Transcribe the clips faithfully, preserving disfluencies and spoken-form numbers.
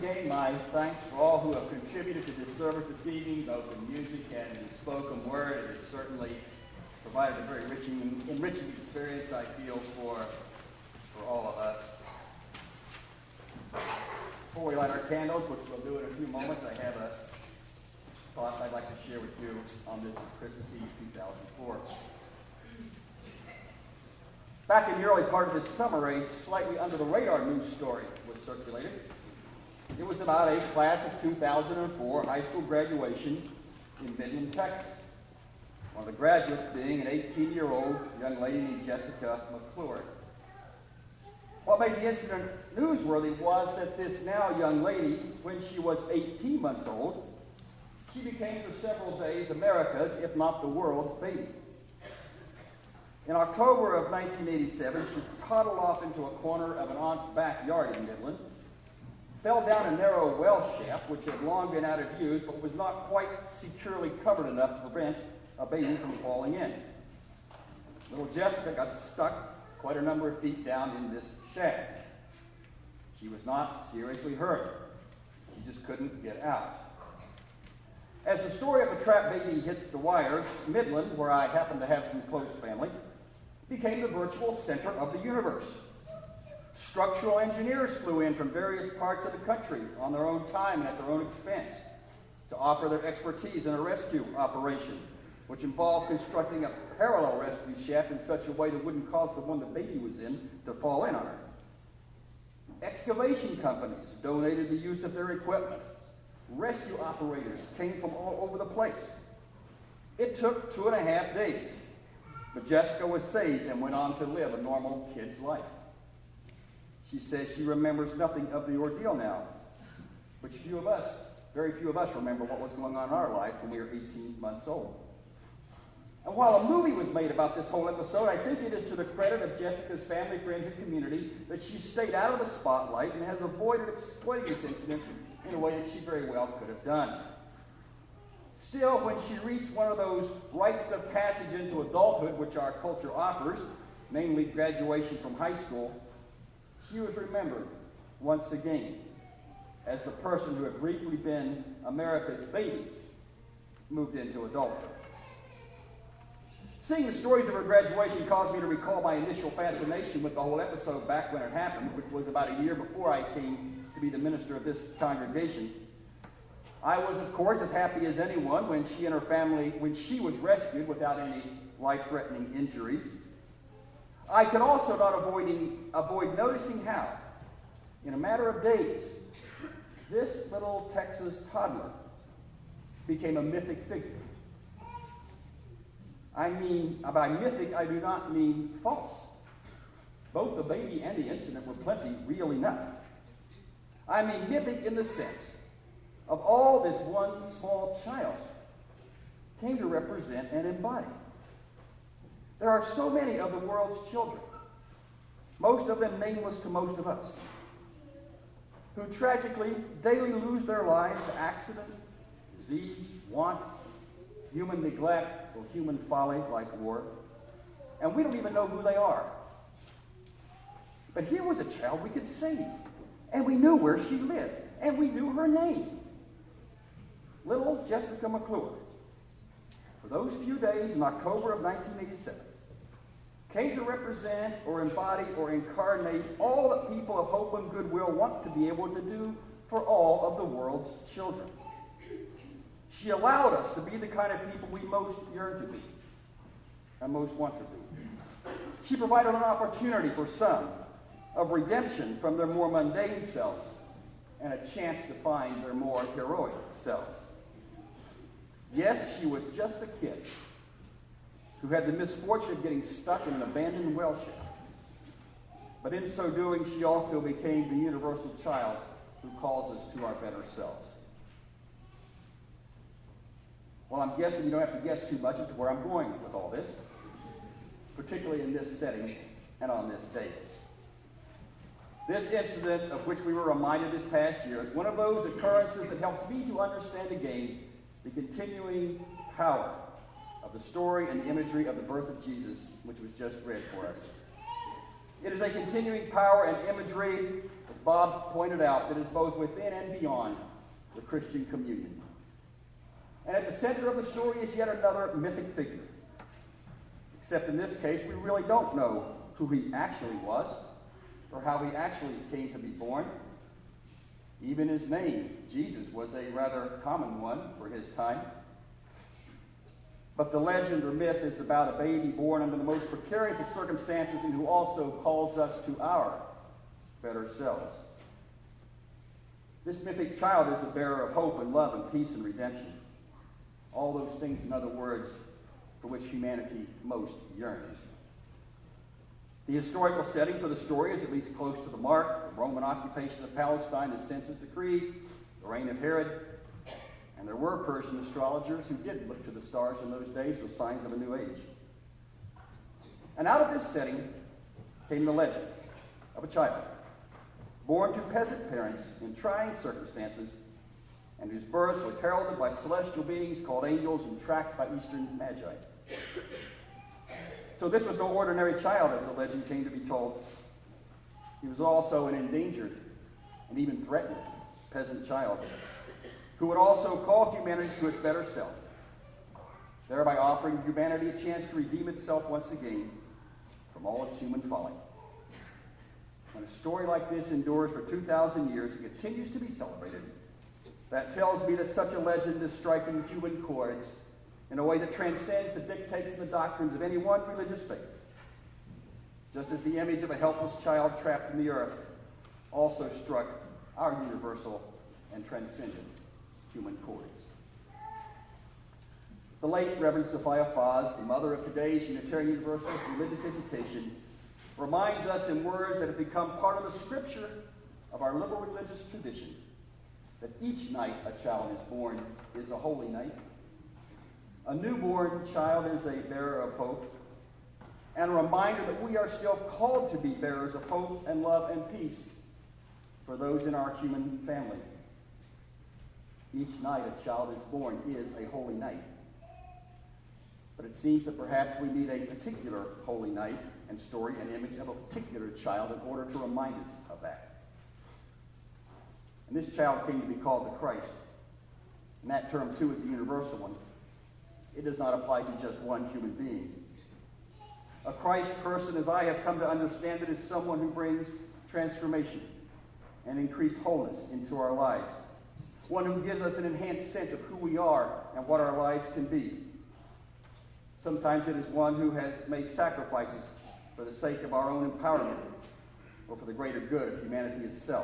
again my thanks for all who have contributed to this service this evening, both in music and in spoken word. It has certainly provided a very enriching, enriching experience, I feel, for, for all of us. Before we light our candles, which we'll do in a few moments, I have a thought I'd like to share with you on this Christmas Eve two thousand four. Back in the early part of this summer, a slightly under-the-radar news story was circulated. It was about a class of two thousand four high school graduation in Midland, Texas. One of the graduates being an eighteen-year-old young lady named Jessica McClure. What made the incident newsworthy was that this now young lady, when she was eighteen months old, she became for several days America's, if not the world's, baby. In October of nineteen eighty-seven, she toddled off into a corner of an aunt's backyard in Midland, fell down a narrow well shaft which had long been out of use but was not quite securely covered enough to prevent a baby from falling in. Little Jessica got stuck quite a number of feet down in this shaft. She was not seriously hurt. She just couldn't get out. As the story of a trapped baby hit the wires, Midland, where I happen to have some close family, became the virtual center of the universe. Structural engineers flew in from various parts of the country on their own time and at their own expense to offer their expertise in a rescue operation, which involved constructing a parallel rescue shaft in such a way that wouldn't cause the one the baby was in to fall in on her. Excavation companies donated the use of their equipment. Rescue operators came from all over the place. It took two and a half days, but Jessica was saved and went on to live a normal kid's life. She says she remembers nothing of the ordeal now, which few of us, very few of us remember what was going on in our life when we were eighteen months old. And while a movie was made about this whole episode, I think it is to the credit of Jessica's family, friends, and community that she stayed out of the spotlight and has avoided exploiting this incident in a way that she very well could have done. Still, when she reached one of those rites of passage into adulthood which our culture offers, namely graduation from high school, she was remembered once again as the person who had briefly been America's baby moved into adulthood. Seeing the stories of her graduation caused me to recall my initial fascination with the whole episode back when it happened, which was about a year before I came to be the minister of this congregation. I was, of course, as happy as anyone when she and her family, when she was rescued without any life-threatening injuries. I could also not avoid, avoid noticing how, in a matter of days, this little Texas toddler became a mythic figure. I mean, by mythic, I do not mean false. Both the baby and the incident were plenty real enough. I mean mythic in the sense of all this one small child came to represent and embody. There are so many of the world's children, most of them nameless to most of us, who tragically daily lose their lives to accident, disease, want, human neglect, or human folly like war, and we don't even know who they are. But here was a child we could save, and we knew where she lived, and we knew her name. Little Jessica McClure, for those few days in October of nineteen eighty-seven, came to represent or embody or incarnate all that people of hope and goodwill want to be able to do for all of the world's children. She allowed us to be the kind of people we most yearn to be and most want to be. She provided an opportunity for some of redemption from their more mundane selves and a chance to find their more heroic selves. Yes, she was just a kid who had the misfortune of getting stuck in an abandoned well shaft. But in so doing, she also became the universal child who calls us to our better selves. Well, I'm guessing you don't have to guess too much as to where I'm going with all this, particularly in this setting and on this date. This incident of which we were reminded this past year is one of those occurrences that helps me to understand again the continuing power of the story and the imagery of the birth of Jesus, which was just read for us. It is a continuing power and imagery, as Bob pointed out, that is both within and beyond the Christian communion. And at the center of the story is yet another mythic figure. Except in this case, we really don't know who he actually was or how he actually came to be born. Even his name, Jesus, was a rather common one for his time. But the legend or myth is about a baby born under the most precarious of circumstances and who also calls us to our better selves. This mythic child is the bearer of hope and love and peace and redemption. All those things, in other words, for which humanity most yearns. The historical setting for the story is at least close to the mark: the Roman occupation of Palestine, the census decree, the reign of Herod, and there were Persian astrologers who did look to the stars in those days with signs of a new age. And out of this setting came the legend of a child, born to peasant parents in trying circumstances, and whose birth was heralded by celestial beings called angels and tracked by eastern magi. So this was no ordinary child, as the legend came to be told. He was also an endangered and even threatened peasant child who would also call humanity to its better self, thereby offering humanity a chance to redeem itself once again from all its human folly. When a story like this endures for two thousand years and continues to be celebrated, that tells me that such a legend is striking human chords in a way that transcends the dictates and the doctrines of any one religious faith. Just as the image of a helpless child trapped in the earth also struck our universal and transcendent human chords. The late Reverend Sophia Foz, the mother of today's Unitarian Universalist religious education, reminds us in words that have become part of the scripture of our liberal religious tradition that each night a child is born is a holy night. A newborn child is a bearer of hope, and a reminder that we are still called to be bearers of hope and love and peace for those in our human family. Each night a child is born is a holy night. But it seems that perhaps we need a particular holy night and story and image of a particular child in order to remind us of that. And this child came to be called the Christ. And that term, too, is a universal one. It does not apply to just one human being. A Christ person, as I have come to understand it, is someone who brings transformation and increased wholeness into our lives. One who gives us an enhanced sense of who we are and what our lives can be. Sometimes it is one who has made sacrifices for the sake of our own empowerment or for the greater good of humanity itself.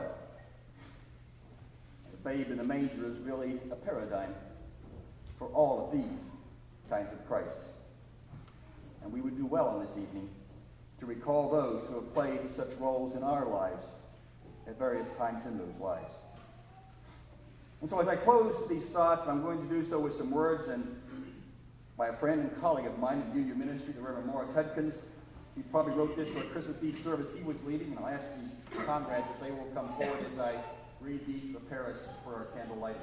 The babe in the manger is really a paradigm for all of these kinds of Christs. And we would do well on this evening to recall those who have played such roles in our lives at various times in those lives. And so as I close these thoughts, I'm going to do so with some words and by a friend and colleague of mine in Union Ministry, the Reverend Morris Hudkins. He probably wrote this for a Christmas Eve service he was leading, and I'll ask the comrades if they will come forward as I read these to prepare us for our candle lighting.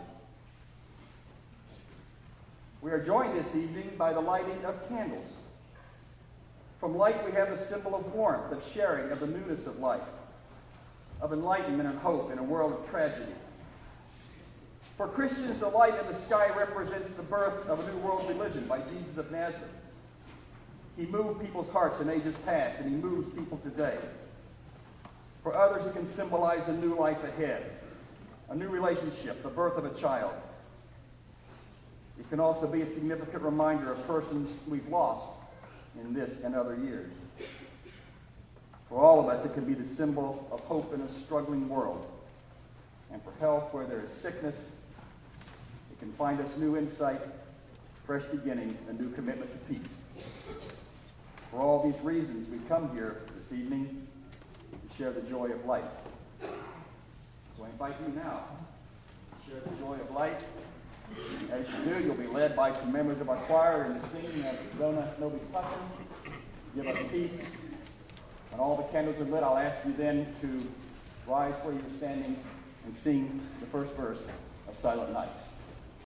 We are joined this evening by the lighting of candles. From light we have the symbol of warmth, of sharing, of the newness of life, of enlightenment and hope in a world of tragedy. For Christians, the light in the sky represents the birth of a new world religion by Jesus of Nazareth. He moved people's hearts in ages past, and he moves people today. For others, it can symbolize a new life ahead, a new relationship, the birth of a child. It can also be a significant reminder of persons we've lost in this and other years. For all of us, it can be the symbol of hope in a struggling world. And for health where there is sickness, it can find us new insight, fresh beginnings, and new commitment to peace. For all these reasons, we come here this evening to share the joy of light. So I invite you now to share the joy of light. As you do, you'll be led by some members of our choir in the singing of Zona Nobis Pacem, Give Us Peace. When all the candles are lit, I'll ask you then to rise where you're standing and sing the first verse of Silent Night.